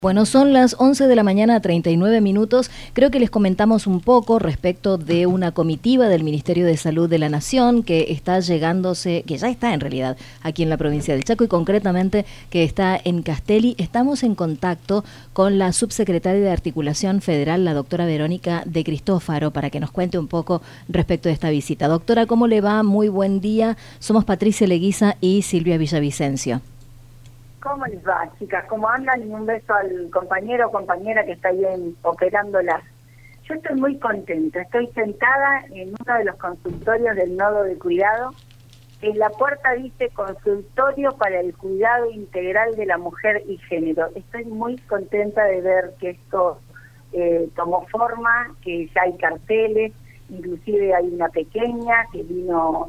Bueno, son las 11 de la mañana, 39 minutos. Creo que les comentamos un poco respecto de una comitiva del Ministerio de Salud de la Nación que está llegándose, que ya está en realidad aquí en la provincia del Chaco y concretamente que está en Castelli. Estamos en contacto con la subsecretaria de Articulación Federal, la doctora Verónica de Cristófaro, para que nos cuente un poco respecto de esta visita. Doctora, ¿cómo le va? Muy buen día. Somos Patricia Leguiza y Silvia Villavicencio. ¿Cómo les va, chicas? ¿Cómo andan? Y un beso al compañero o compañera que está ahí operándolas. Yo estoy muy contenta. Estoy sentada en uno de los consultorios del Nodo de Cuidado. En la puerta dice Consultorio para el Cuidado Integral de la Mujer y Género. Estoy muy contenta de ver que esto tomó forma, que ya hay carteles, inclusive hay una pequeña que vino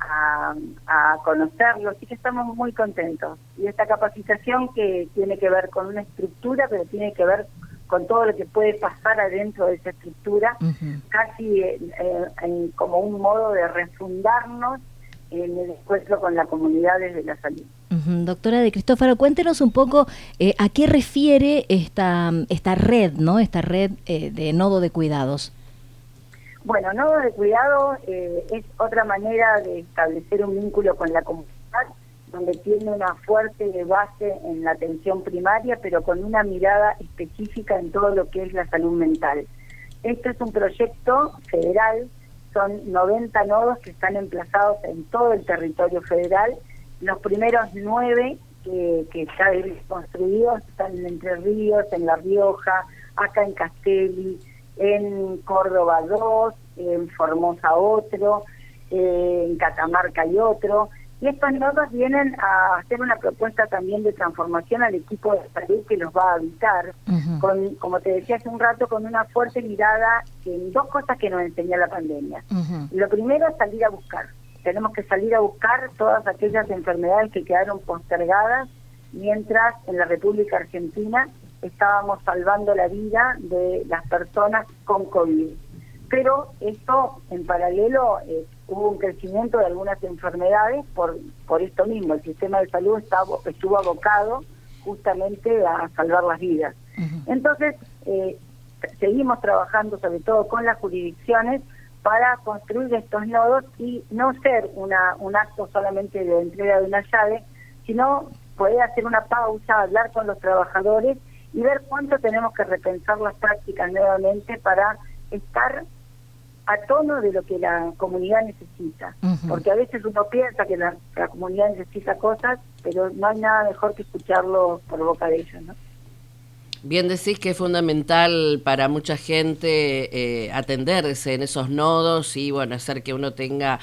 a conocerlo, así que estamos muy contentos. Y esta capacitación que tiene que ver con una estructura, pero tiene que ver con todo lo que puede pasar adentro de esa estructura, casi como un modo de refundarnos en el encuentro con la comunidad desde la salud. Doctora de Cristófaro, cuéntenos un poco a qué refiere esta red, ¿no? Esta red de nodo de cuidados. Bueno, Nodo de Cuidado es otra manera de establecer un vínculo con la comunidad, donde tiene una fuerte base en la atención primaria, pero con una mirada específica en todo lo que es la salud mental. Este es un proyecto federal, son 90 nodos que están emplazados en todo el territorio federal. Los primeros 9 que ya han construidos están en Entre Ríos, en La Rioja, acá en Castelli, en Córdoba 2, en Formosa otro, en Catamarca hay otro, y estos nodos vienen a hacer una propuesta también de transformación al equipo de salud que los va a habitar, con, como te decía hace un rato, con una fuerte mirada en dos cosas que nos enseñó la pandemia. Lo primero es salir a buscar. Tenemos que salir a buscar todas aquellas enfermedades que quedaron postergadas, mientras en la República Argentina estábamos salvando la vida de las personas con COVID. Pero esto, en paralelo, hubo un crecimiento de algunas enfermedades por esto mismo. El sistema de salud estuvo abocado justamente a salvar las vidas. Entonces, seguimos trabajando sobre todo con las jurisdicciones para construir estos nodos y no ser un acto solamente de entrega de una llave, sino poder hacer una pausa, hablar con los trabajadores y ver cuánto tenemos que repensar las prácticas nuevamente para estar a tono de lo que la comunidad necesita. Porque a veces uno piensa que la comunidad necesita cosas, pero no hay nada mejor que escucharlo por boca de ellos, ¿no? Bien decís que es fundamental para mucha gente atenderse en esos nodos y bueno, hacer que uno tenga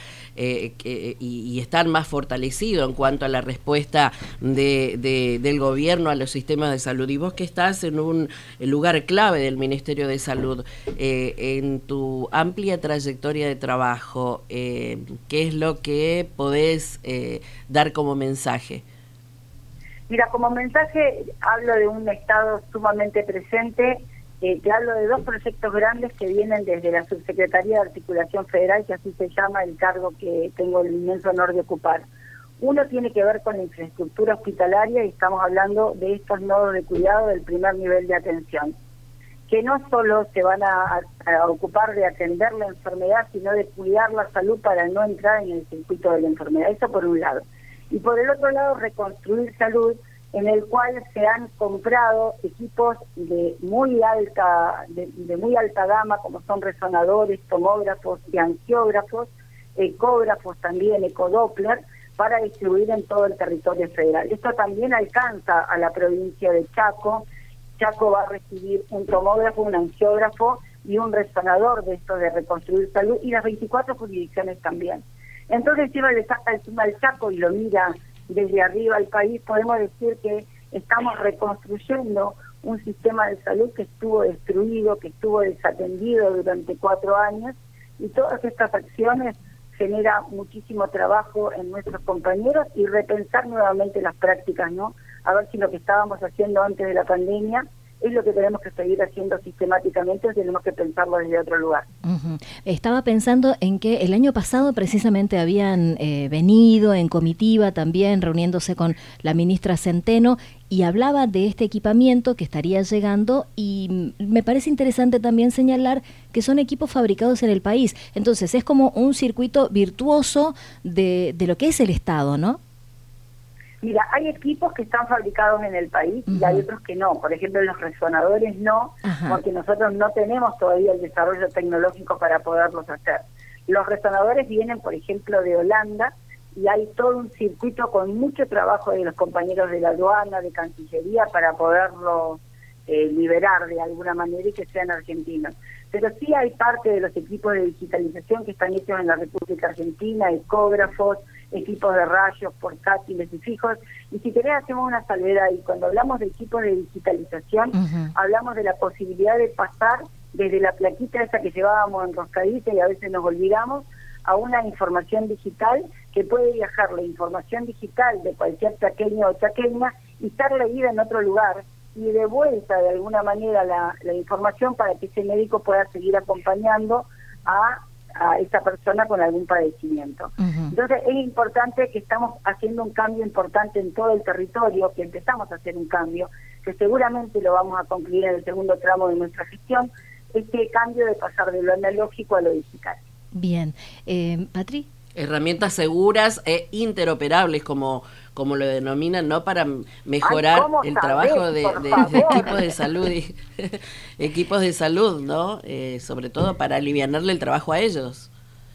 y estar más fortalecido en cuanto a la respuesta del gobierno a los sistemas de salud. Y vos que estás en un lugar clave del Ministerio de Salud, en tu amplia trayectoria de trabajo, ¿qué es lo que podés dar como mensaje? Mira, como mensaje hablo de un Estado sumamente presente, te hablo de 2 proyectos grandes que vienen desde la Subsecretaría de Articulación Federal, que así se llama el cargo que tengo el inmenso honor de ocupar. Uno tiene que ver con la infraestructura hospitalaria y estamos hablando de estos nodos de cuidado del primer nivel de atención, que no solo se van a ocupar de atender la enfermedad, sino de cuidar la salud para no entrar en el circuito de la enfermedad. Eso por un lado. Y por el otro lado, reconstruir salud, en el cual se han comprado equipos de muy alta gama, como son resonadores, tomógrafos y angiógrafos, ecógrafos también, ecodoppler, para distribuir en todo el territorio federal. Esto también alcanza a la provincia de Chaco. Chaco va a recibir un tomógrafo, un angiógrafo y un resonador de esto de reconstruir salud, y las 24 jurisdicciones también. Entonces, si uno le saca encima al Chaco y lo mira desde arriba al país, podemos decir que estamos reconstruyendo un sistema de salud que estuvo destruido, que estuvo desatendido durante 4 años, y todas estas acciones generan muchísimo trabajo en nuestros compañeros y repensar nuevamente las prácticas, ¿no? A ver si lo que estábamos haciendo antes de la pandemia es lo que tenemos que seguir haciendo sistemáticamente, o tenemos que pensarlo desde otro lugar. Estaba pensando en que el año pasado precisamente habían venido en comitiva también, reuniéndose con la ministra Centeno, y hablaba de este equipamiento que estaría llegando, y me parece interesante también señalar que son equipos fabricados en el país. Entonces es como un circuito virtuoso de lo que es el Estado, ¿no? Mira, hay equipos que están fabricados en el país y hay otros que no. Por ejemplo, los resonadores no, porque nosotros no tenemos todavía el desarrollo tecnológico para poderlos hacer. Los resonadores vienen, por ejemplo, de Holanda, y hay todo un circuito con mucho trabajo de los compañeros de la aduana, de Cancillería, para poderlos liberar de alguna manera y que sean argentinos. Pero sí hay parte de los equipos de digitalización que están hechos en la República Argentina, ecógrafos, equipos de rayos portátiles y fijos, y si querés hacemos una salvedad, y cuando hablamos de equipos de digitalización, hablamos de la posibilidad de pasar desde la plaquita esa que llevábamos enroscadita y a veces nos olvidamos, a una información digital que puede viajar la información digital de cualquier chaqueño o chaqueña y estar leída en otro lugar, y de vuelta de alguna manera la información para que ese médico pueda seguir acompañando a esa persona con algún padecimiento. Entonces es importante que estamos haciendo un cambio importante en todo el territorio, que empezamos a hacer un cambio, que seguramente lo vamos a concluir en el segundo tramo de nuestra gestión, este cambio de pasar de lo analógico a lo digital. Bien. Patri. Herramientas seguras e interoperables, como lo denominan, ¿no? Para mejorar el trabajo de equipos de salud, equipos de salud, ¿no? Sobre todo para alivianarle el trabajo a ellos.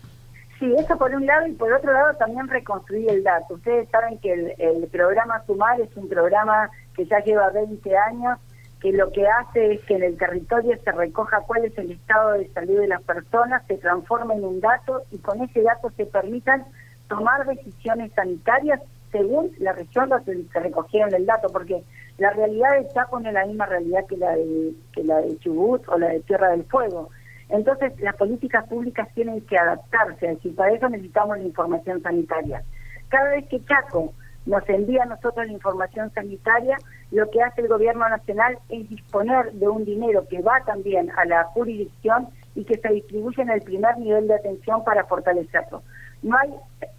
Sí, eso por un lado, y por otro lado también reconstruir el dato. Ustedes saben que el programa Sumar es un programa que ya lleva 20 años, que lo que hace es que en el territorio se recoja cuál es el estado de salud de las personas, se transforma en un dato, y con ese dato se permitan tomar decisiones sanitarias según la región donde se recogieron el dato, porque la realidad de Chaco no es la misma realidad que la de Chubut o la de Tierra del Fuego. Entonces las políticas públicas tienen que adaptarse, es decir, para eso necesitamos la información sanitaria. Cada vez que Chaco nos envía a nosotros la información sanitaria, lo que hace el gobierno nacional es disponer de un dinero que va también a la jurisdicción y que se distribuye en el primer nivel de atención para fortalecerlo. No hay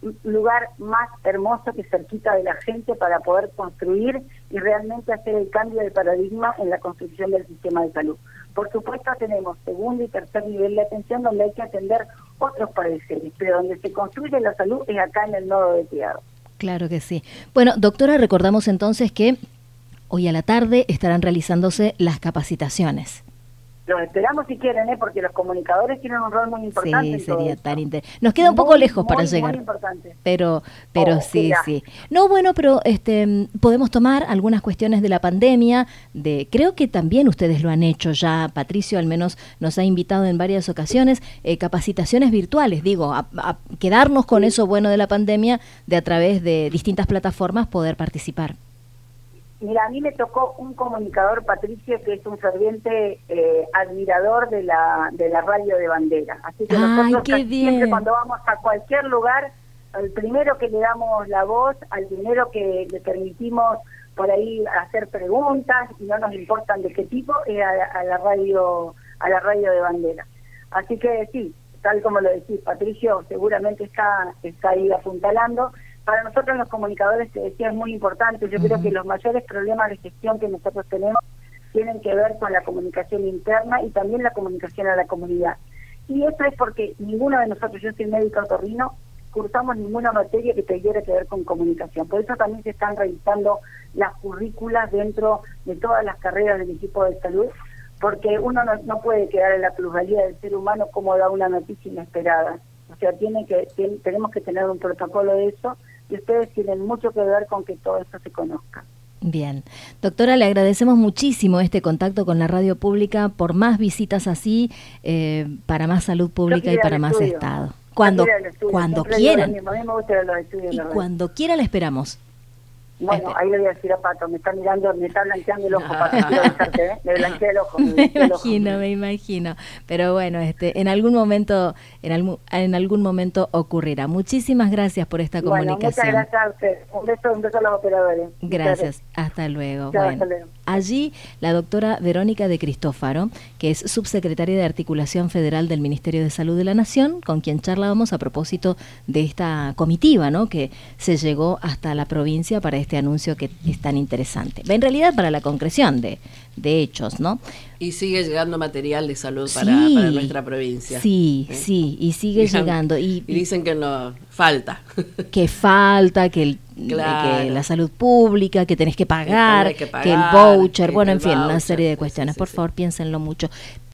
lugar más hermoso que cerquita de la gente para poder construir y realmente hacer el cambio de paradigma en la construcción del sistema de salud. Por supuesto tenemos segundo y tercer nivel de atención donde hay que atender otros padeceres, pero donde se construye la salud es acá en el nodo de cuidado. Claro que sí. Bueno, doctora, recordamos entonces que hoy a la tarde estarán realizándose las capacitaciones. Los esperamos si quieren, porque los comunicadores tienen un rol muy importante. Sí, sería tan interesante. Nos queda un poco lejos para llegar. Muy importante. Pero sí. No, bueno, pero podemos tomar algunas cuestiones de la pandemia, creo que también ustedes lo han hecho ya, Patricio al menos nos ha invitado en varias ocasiones, capacitaciones virtuales, a quedarnos con eso bueno de la pandemia, de a través de distintas plataformas poder participar. Mira, a mí me tocó un comunicador, Patricio, que es un ferviente admirador de la radio de Bandera. Así que nosotros siempre cuando vamos a cualquier lugar, al primero que le damos la voz, al primero que le permitimos por ahí hacer preguntas, y no nos importan de qué tipo, es a la radio de Bandera. Así que sí, tal como lo decís, Patricio seguramente está ahí apuntalando. Para nosotros los comunicadores, te decía, es muy importante. Yo creo que los mayores problemas de gestión que nosotros tenemos tienen que ver con la comunicación interna y también la comunicación a la comunidad. Y eso es porque ninguno de nosotros, yo soy médico otorrino, cursamos ninguna materia que tuviera que ver con comunicación. Por eso también se están revisando las currículas dentro de todas las carreras del equipo de salud, porque uno no puede quedar en la plusvalía del ser humano como da una noticia inesperada. O sea, tenemos que tener un protocolo de eso, y ustedes tienen mucho que ver con que todo esto se conozca. Bien. Doctora, le agradecemos muchísimo este contacto con la radio pública, por más visitas así, para más salud pública y para más Estado. Cuando quieran. Y cuando quiera la esperamos. Bueno, ahí le voy a decir a Pato, me está blanqueando el ojo, Pato, quiero avisarte, me blanquea el ojo. Me imagino, pero bueno, en algún momento ocurrirá. Muchísimas gracias por esta comunicación. Muchas gracias a usted. Un beso a los operadores. Gracias, hasta luego. Hasta luego. Allí la doctora Verónica de Cristófaro, que es subsecretaria de Articulación Federal del Ministerio de Salud de la Nación, con quien charlábamos a propósito de esta comitiva, ¿no?, que se llegó hasta la provincia para este anuncio que es tan interesante. En realidad para la concreción de hechos, ¿no? Y sigue llegando material de salud para nuestra provincia. Sí, y sigue llegando. Y dicen que no falta. Que falta, que la salud pública, que tenés que pagar, que el voucher, bueno, en fin, una serie de cuestiones. Por favor, piénsenlo mucho.